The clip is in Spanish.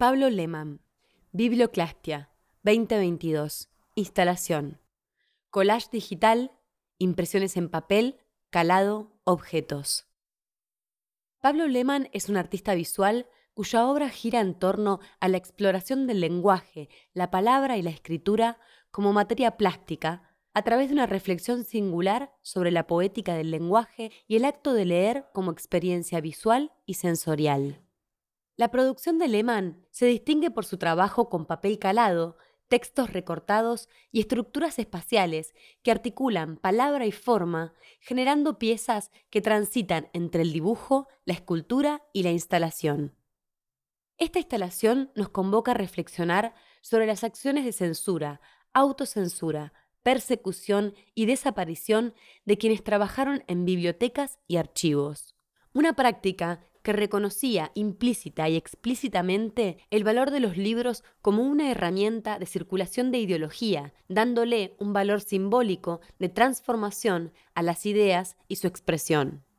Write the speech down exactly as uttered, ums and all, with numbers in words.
Pablo Lehmann, Biblioclastia, veinte veintidós. Instalación. Collage digital, impresiones en papel, calado, objetos. Pablo Lehmann es un artista visual cuya obra gira en torno a la exploración del lenguaje, la palabra y la escritura como materia plástica, a través de una reflexión singular sobre la poética del lenguaje y el acto de leer como experiencia visual y sensorial. La producción de Lehmann se distingue por su trabajo con papel calado, textos recortados y estructuras espaciales que articulan palabra y forma, generando piezas que transitan entre el dibujo, la escultura y la instalación. Esta instalación nos convoca a reflexionar sobre las acciones de censura, autocensura, persecución y desaparición de quienes trabajaron en bibliotecas y archivos. Una práctica que reconocía implícita y explícitamente el valor de los libros como una herramienta de circulación de ideología, dándole un valor simbólico de transformación a las ideas y su expresión.